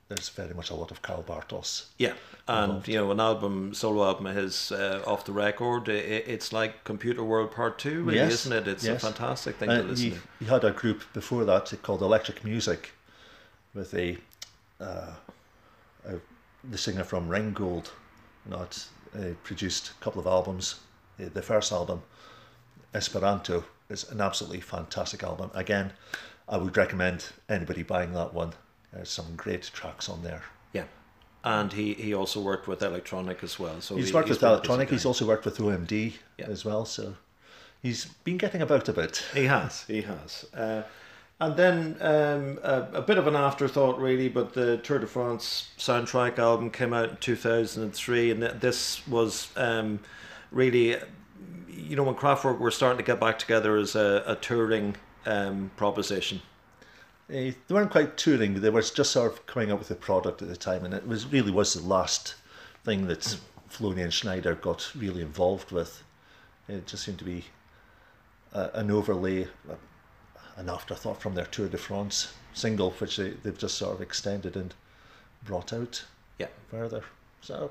there's very much a lot of Karl Bartos. Yeah, and involved. you know, an album, solo album of his uh, off the record, it, it's like Computer World Part Two, really, Yes, isn't it? It's yes. a fantastic thing Uh, to listen he, to. he had a group before that called Electric Music, with a, uh, a the singer from Ringgold, not uh, produced a couple of albums. Uh, the first album, Esperanto, is an absolutely fantastic album. Again, I would recommend anybody buying that one. There's some great tracks on there. Yeah, and he, he also worked with electronic as well. So He's he, worked he's with a busy electronic. guy. He's also worked with O M D Yeah. as well. So he's been getting about a bit. He has, he has. Uh, and then um, a, a bit of an afterthought, really, but the Tour de France soundtrack album came out in two thousand three, and th- this was um, really, you know, when Kraftwerk were starting to get back together as a, a touring um, proposition. Uh, they weren't quite touring, but they were just sort of coming up with a product at the time, and it was really was the last thing that Florian Schneider got really involved with. It just seemed to be uh, an overlay, uh, an afterthought from their Tour de France single, which they, they've just sort of extended and brought out Yeah. further. So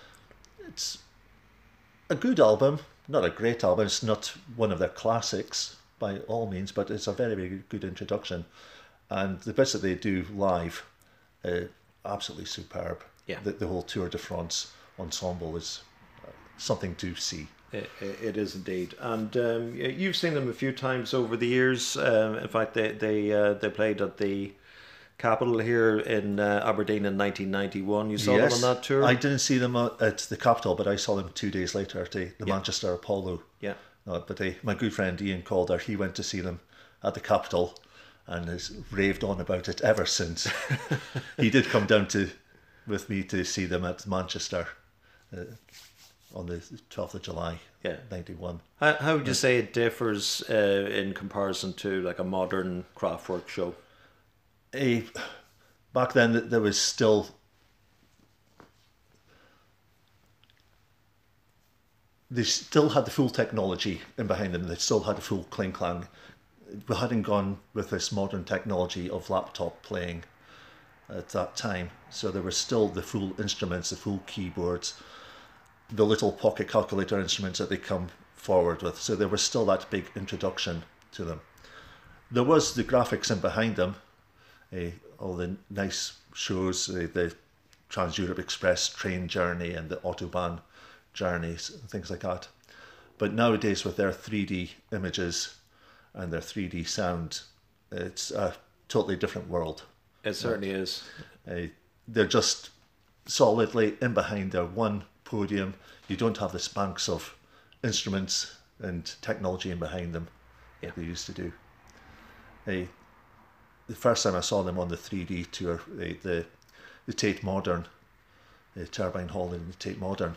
it's a good album, not a great album. It's not one of their classics by all means, but it's a very, very good introduction. And the bits that they do live, uh, absolutely superb. Yeah. The, the whole Tour de France ensemble is uh, something to see. It, it is indeed, and um, you've seen them a few times over the years. Um, in fact, they they uh, they played at the Capitol here in uh, Aberdeen in nineteen ninety-one. You saw Yes, them on that tour. I didn't see them uh, at the Capitol, but I saw them two days later at the, the Yeah. Manchester Apollo. Yeah. Uh, but uh, my good friend Ian Calder, he went to see them at the Capitol and has raved on about it ever since. He did come down to with me to see them at Manchester uh, on the twelfth of July, Yeah. ninety-one. How, how would you say it differs uh, in comparison to like a modern Kraftwerk show? A, back then there was still they still had the full technology in behind them. They still had a full cling clang. We hadn't gone with this modern technology of laptop playing at that time, so there were still the full instruments, the full keyboards, the little pocket calculator instruments that they come forward with. So there was still that big introduction to them. There was the graphics in behind them, uh, all the nice shows, uh, the Trans-Europe Express train journey and the Autobahn journeys, things like that. But nowadays with their three D images and their three D sound, it's a totally different world. It certainly is. Uh, they're just solidly in behind their one podium. You don't have this banks of instruments and technology in behind them like they used to do. Uh, the first time I saw them on the three D tour, uh, the the Tate Modern, the Turbine Hall in the Tate Modern,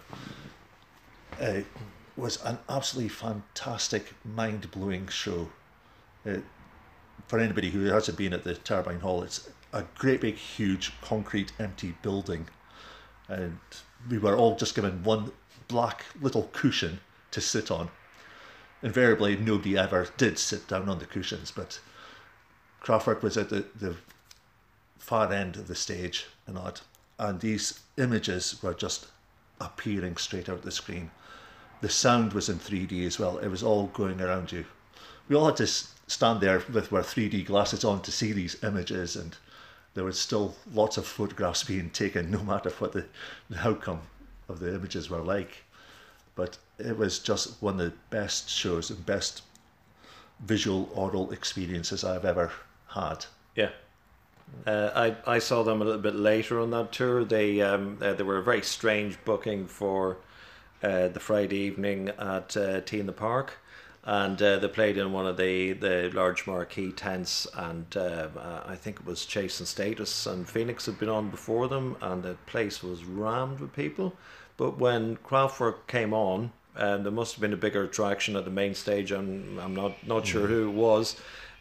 uh, was an absolutely fantastic, mind-blowing show. Uh, for anybody who hasn't been at the Turbine Hall, it's a great big huge concrete empty building, and we were all just given one black little cushion to sit on. Invariably nobody ever did sit down on the cushions, but Kraftwerk was at the, the far end of the stage and that, and these images were just appearing straight out the screen. The sound was in three D as well. It was all going around you. We all had to stand there with our three D glasses on to see these images, and there was still lots of photographs being taken no matter what the, the outcome of the images were like. But it was just one of the best shows and best visual oral experiences I've ever had. Yeah. Uh, I, I saw them a little bit later on that tour. They um uh, they were a very strange booking for uh, the Friday evening at uh, Tea in the Park, and uh, they played in one of the, the large marquee tents, and uh, uh, I think it was Chase and Status and Phoenix had been on before them, and the place was rammed with people. But when Kraftwerk came on, um, there must have been a bigger attraction at the main stage. I'm I'm not not sure who it was.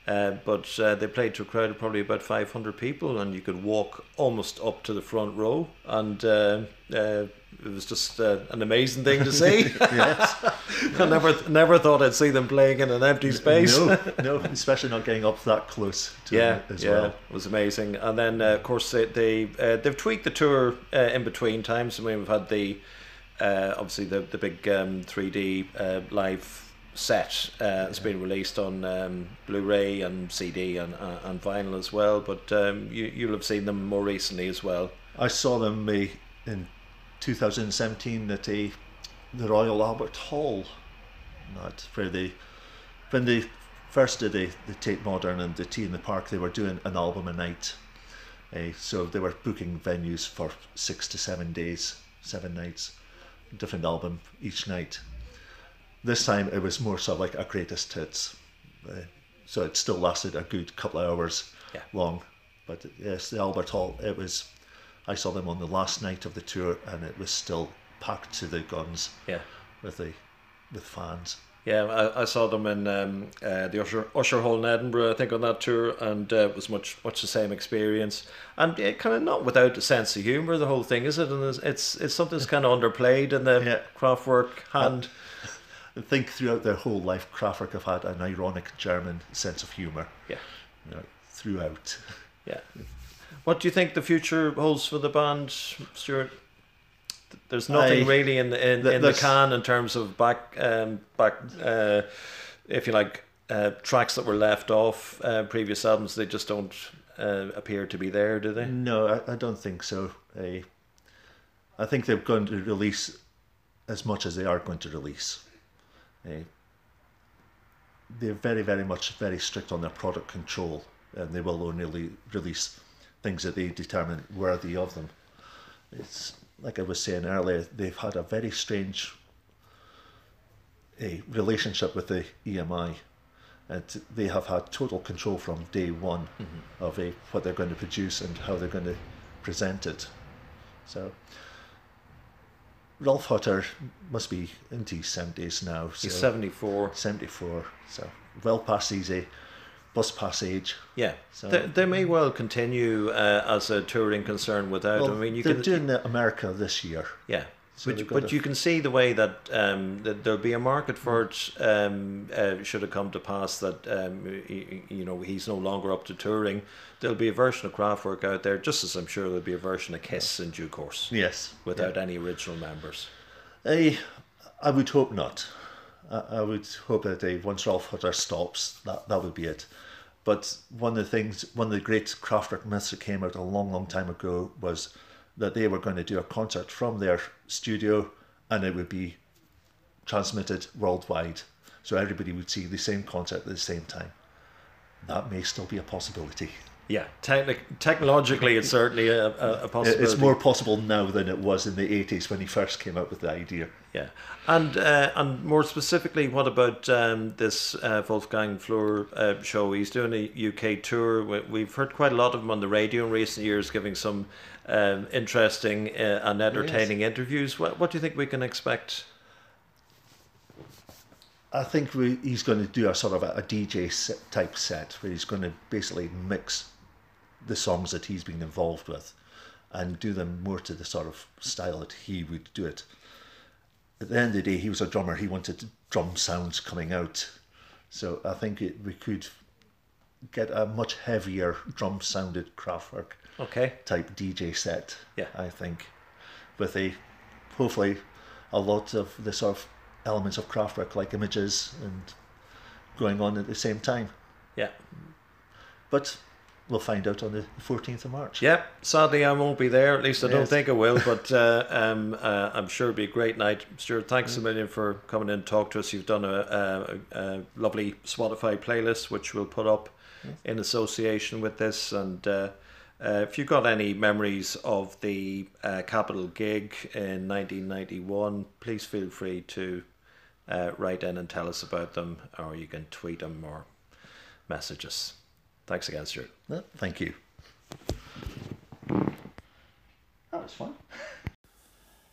Uh, but uh, they played to a crowd of probably about five hundred people, and you could walk almost up to the front row, and uh, uh, it was just uh, an amazing thing to see. Yes. I never never thought I'd see them playing in an empty space. No, no, especially not getting up that close to Yeah, it as yeah, well. it was amazing. And then, uh, of course, they, they uh, they've tweaked the tour uh, in between times. I mean, we've had the uh, obviously the the big um, three D uh, live set. Uh, it's been released on um, Blu-ray and C D and uh, and vinyl as well. But um, you you'll have seen them more recently as well. I saw them uh, in two thousand seventeen at a, the Royal Albert Hall. Not where they, when they first did the, the Tate Modern and the Tea in the Park, they were doing an album a night. Uh, so they were booking venues for six to seven days, seven nights, different album each night. This time it was more sort of like a greatest hits. Uh, so it still lasted a good couple of hours Yeah. long. But yes, the Albert Hall, it was, I saw them on the last night of the tour and it was still packed to the guns Yeah. with the with fans. Yeah, I, I saw them in um, uh, the Usher, Usher Hall in Edinburgh, I think, on that tour, and uh, it was much much the same experience. And uh, kind of not without a sense of humour, the whole thing, is it? And it's it's, it's something that's kind of underplayed in the Yeah. Kraftwerk hand. I think throughout their whole life, Kraftwerk have had an ironic German sense of humour. Yeah. You know, throughout. Yeah. What do you think the future holds for the band, Stuart? There's nothing I- really in the, in, th- in the there's- can in terms of back um, back uh, if you like uh, tracks that were left off uh, previous albums. They just don't uh, appear to be there, do they? No, I, I don't think so. I, I think they're going to release as much as they are going to release. Uh, they're very, very much very strict on their product control, and they will only le- release things that they determine worthy of them. It's like I was saying earlier, they've had a very strange a relationship with the E M I, and they have had total control from day one Mm-hmm. of a, what they're going to produce and how they're going to present it. So Rolf Hutter must be into his seventies now. So He's seventy-four. seventy-four, so well past his uh, bus pass age. Yeah, So- they, they may well continue uh, as a touring concern without. Well, I mean, you they're can doing uh, America this year. Yeah, So but, they've got but a- you can see the way that um, that there'll be a market for it. Um, uh, should it come to pass that um, you, you know he's no longer up to touring, there'll be a version of Kraftwerk out there, just as I'm sure there'll be a version of Kiss in due course. Yes. Without any original members. I, I would hope not. I, I would hope that uh, once Rolf Hutter stops, that, that would be it. But one of the things, one of the great Kraftwerk myths that came out a long, long time ago was that they were going to do a concert from their studio and it would be transmitted worldwide. So everybody would see the same concert at the same time. That may still be a possibility. Yeah, technic- technologically, it's certainly a, a, a possibility. It's more possible now than it was in the eighties when he first came out with the idea. Yeah, and uh, and more specifically, what about um, this uh, Wolfgang Flür uh, show? He's doing a U K tour. We- We've heard quite a lot of him on the radio in recent years, giving some um, interesting uh, and entertaining interviews. What, what do you think we can expect? I think we, he's going to do a sort of a, a D J set, type set where he's going to basically mix the songs that he's been involved with and do them more to the sort of style that he would do it. At the end of the day, he was a drummer. He wanted drum sounds coming out. So I think it, we could get a much heavier drum sounded Kraftwerk Okay. type D J set. Yeah. I think with a hopefully a lot of the sort of elements of Kraftwerk like images and going on at the same time. Yeah. But we'll find out on the fourteenth of March. Yeah, sadly I won't be there, at least I don't Yes. think I will, but uh, um, uh, I'm sure it'll be a great night. Stuart, thanks Mm. a million for coming in and talk to us. You've done a, a, a lovely Spotify playlist, which we'll put up in association with this, and uh, uh, if you've got any memories of the uh, Capitol gig in nineteen ninety-one, please feel free to uh, write in and tell us about them, or you can tweet them or message us. Thanks again, Stuart. No, thank you. That was fun.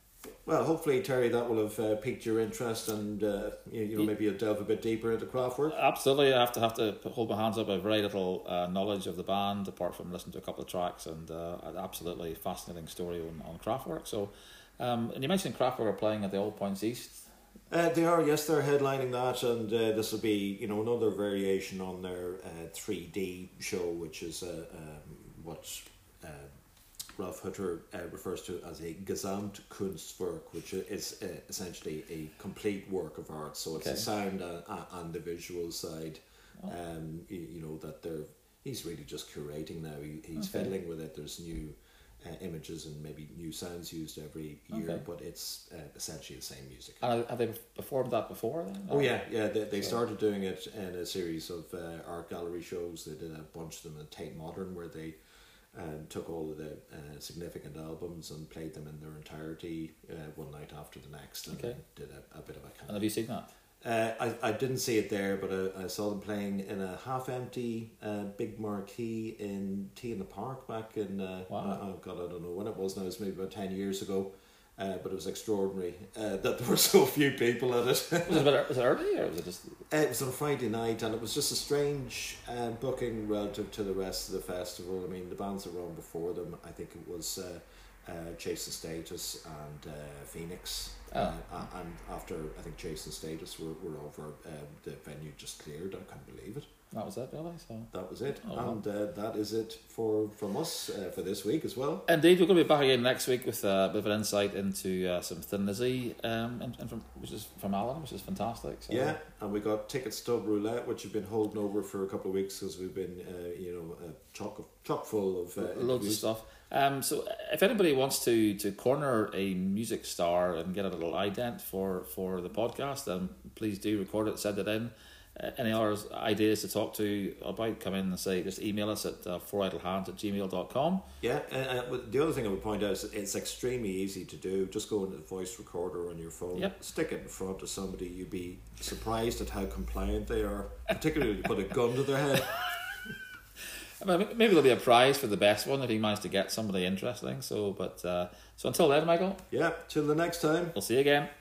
Well, hopefully, Terry, that will have uh, piqued your interest, and uh, you, you know, maybe you'll delve a bit deeper into Kraftwerk. Absolutely, I have to have to hold my hands up. I have very little uh, knowledge of the band, apart from listening to a couple of tracks, and uh, an absolutely fascinating story on, on Kraftwerk. So, um, and you mentioned Kraftwerk are playing at the Old Points East. Uh, they are, yes, they're headlining that, and uh, this will be, you know, another variation on their uh, three D show, which is uh, um, what uh, Ralph Hutter uh, refers to as a Gesamtkunstwerk, which is uh, essentially a complete work of art. So it's Okay. the sound and, and the visual side. Oh. Um, you, you know that they're he's really just curating now. He, he's Okay. fiddling with it. There's new uh, images and maybe new sounds used every year, Okay. but it's uh, essentially the same music. And have they performed that before then? Oh yeah, yeah. They, they So- started doing it in a series of uh, art gallery shows. They did a bunch of them at Tate Modern, where they um, took all of the uh, significant albums and played them in their entirety uh, one night after the next, and Okay. did a, a bit of a And kind have you seen that? uh, I, I didn't see it there, but I, I saw them playing in a half-empty uh, big marquee in Tea in the Park back in, uh, Wow. oh God, I don't know when it was now, it was maybe about ten years ago, uh, but it was extraordinary uh, that there were so few people at it. Was it, a bit, was it early or was it just? It was on a Friday night, and it was just a strange um, booking relative to the rest of the festival. I mean, the bands that were on before them, I think it was uh, uh, Chase and Status and uh, Phoenix. Oh. Uh, a- and after, I think, Chase and Status were, were over, um, the venue just cleared. I can't believe it. That was it, really. So. That was it. Oh, wow. And uh, that is it for from us uh, for this week as well. Indeed, we're going to be back again next week with uh, a bit of an insight into uh, some Thin Lizzy, um, and, and from, which is from Alan, which is fantastic. So. Yeah, and we got Ticket Stub Roulette, which have been holding over for a couple of weeks because we've been, uh, you know, uh, chock, chock full of uh, Loads of interviews. stuff. Um, so if anybody wants to, to corner a music star and get a little ident for, for the podcast, then please do record it, send it in. Uh, any other ideas to talk to about, come in and say, just email us at uh, four idlehands at gmail dot com. Yeah, and, and the other thing I would point out is it's extremely easy to do. Just go into the voice recorder on your phone, Yep. stick it in front of somebody. You'd be surprised at how compliant they are, particularly if you put a gun to their head. I mean, maybe there'll be a prize for the best one if he managed to get somebody interesting. So, but uh, so until then, Michael, Yeah, till the next time. we'll see you again.